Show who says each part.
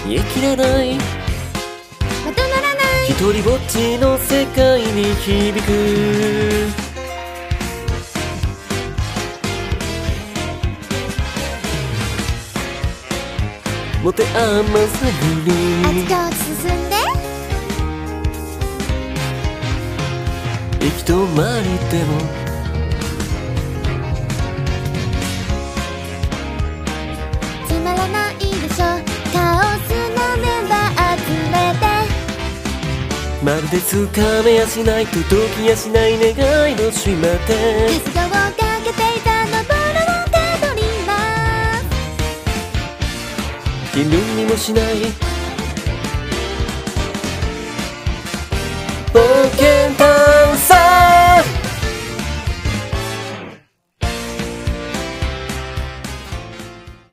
Speaker 1: 煮え切らない
Speaker 2: まとまらない
Speaker 1: 一人ぼっちの世界に響く持て余さずに
Speaker 2: あちこち進んで
Speaker 1: 行き止まりでも
Speaker 2: つまらないでしょカオスなメンバー集めて
Speaker 1: まるでつかめやしない届きやしない願いの島で
Speaker 2: 活動をかけていた登るをたどります
Speaker 1: 気分にもしない